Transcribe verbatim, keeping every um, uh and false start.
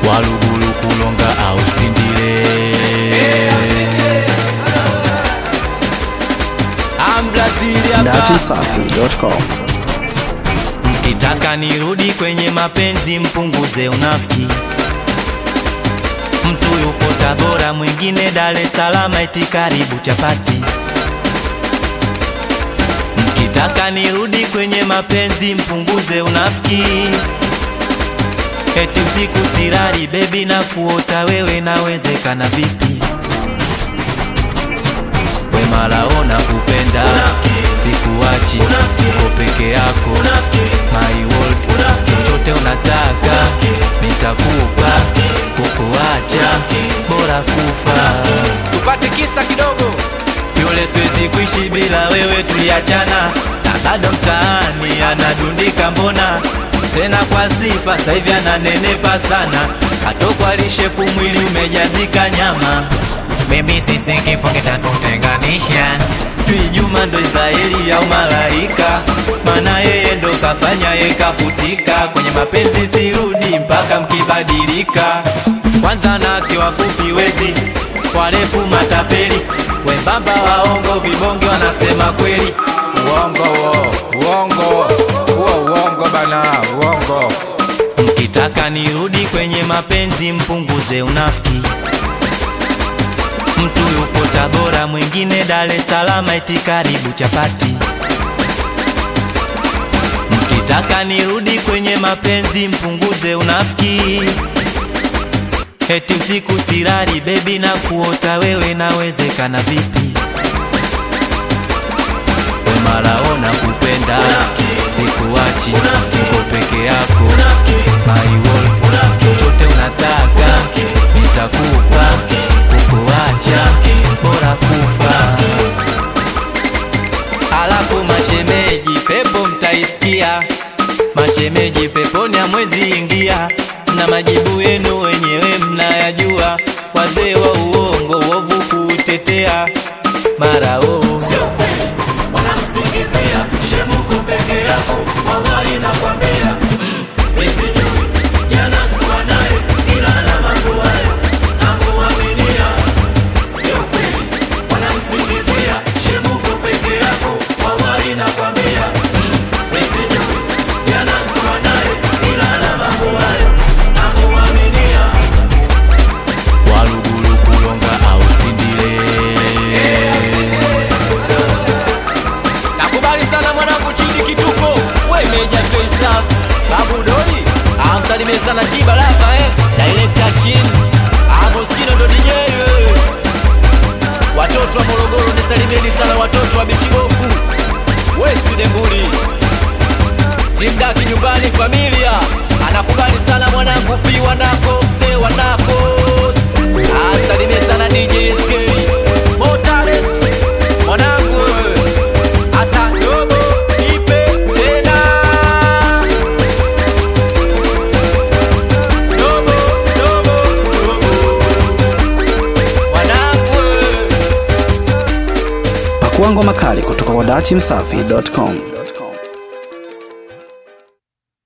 Waluguru kulonga au sindile. I'm Brazilian Dachi Msafi dot com. Mkitaka nirudi kwenye mapenzi mpunguze unafiki. Mtu yupo Tabora mwingine Dar es Salaam eti karibu chapati. Mkitaka nirudi kwenye mapenzi mpunguze unafiki. Eti usiku sirari baby na kuota wewe nawezekana vipi? We maraona kupenda sikuachi uko peke yako my world chochote unataka nitakupa kukuacha bora kufa. Tupate kisa kidogo. Yule siwezi kuishi bila wewe tuliachana na bado mtaani anadundika mbona tena kwa sifa sasa hivi ananenepa sana atokwa lishe kumwili umejazika nyama. Baby sisi kifo kitatutenganisha. Sijui Juma ndo Israeli au malaika, maana yeye ndo kafanya yeye kafutika. Kwenye mapenzi sirudi mpaka mkibadilika. Kwanza nake wafupi wezi warefu matapeli, wembamba waongo vibonge wanasema kweli. Uongo wo, uongo wo, uongo bana, uongo. Mkitaka nirudi kwenye mapenzi mpunguze unafiki. Mtu yupo Tabora mwingine Dar es Salaam eti karibu chapati. Mkitaka nirudi kwenye mapenzi mpunguze unafiki. Eti usiku sirari baby na kuota wewe nawezekana vipi? We maraona kupenda sikuachi uko peke yako my world chochote unataka nitakupa kukuacha bora kufa. Alafu mashemeji pepo mtaisikia, mashemeji peponi hamwezi ingia, na majibu yenu wenyewe mnayajua. Wazee wa uongo wovu kutetea mara oh sio kweli wanamsingizia shemuko peke yako wallahi nakwambia mm, nisijui jana sikuwa naye ila na mambo hayo namuaminia. Sio kweli wanamsingizia shemuko peke yako wallahi nakwambia mm, nisijui jana sikuwa naye ila na mambo hayo namuaminia. Waluguru kulonga au sindile. Nakubali sana mwanangu chini kituko. We meja K-Staff Babu Doli amsalimie sana Chiba Lava eh director chin Agostino ndo D J eh. Watoto wa Morogoro nisalimieni sana watoto wa Bichibofu. We Sidembuli Team Daki nyumbani familia. Anakubali sana mwanangu pi wanako mzee wanako. Asalimie sana D J S K More talent mwanangu asa dogo ipe tena dogo dogo dogo mwanangu. Pakua ngoma kali kutoka kwa Dachi Msafi dot com.